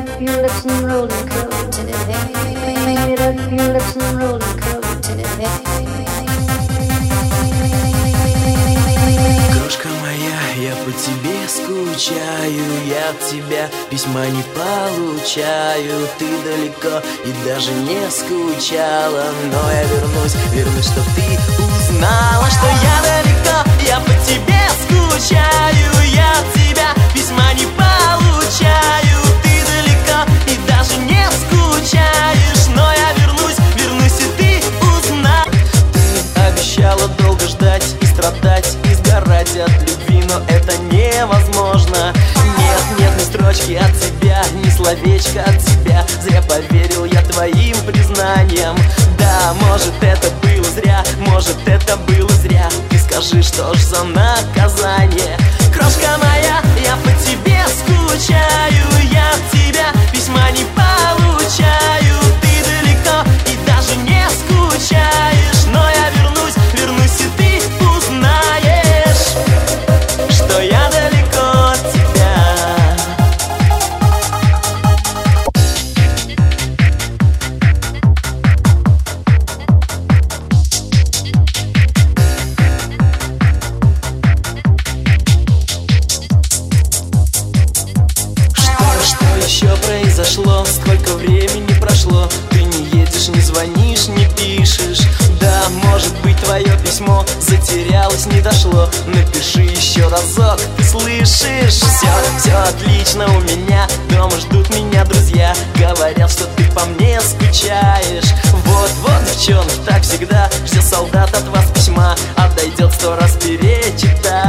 up your lips and roll and curl to the Bring it up your lips and roll and curl to the Крошка моя, я по тебе скучаю, я от тебя письма не получаю. Ты далеко и даже не скучала, но я вернусь, чтоб ты узнала, что я далеко, я по тебе скучаю, я от тебя письма не получаю. Ты далеко и даже не скучаешь, но я вернусь и ты узнала. Ты обещала долго ждать и страдать, и сгорать от любви, но это невозможно. Нет ни строчки от тебя, ни словечка от тебя. Зря поверил я твоим признаниям. Да, может это было зря, может это было зря. Ты скажи, что ж за наказание? Крошка моя, я по тебе скучаю, я от тебя письма не получаю. Ты далеко и даже не скучаешь, но я вернусь и ты узнаешь, что я далеко от тебя. Что еще произошло? Сколько времени прошло? Ты не едешь, не звонишь, не пишешь. Да, может быть, твое письмо затерялось, не дошло. Напиши еще разок, ты слышишь? Все отлично у меня, дома ждут меня друзья. Говорят, что ты по мне скучаешь. Вот, девчонки, так всегда. Ждет солдат от вас письма, а дойдет 100 раз перечитать.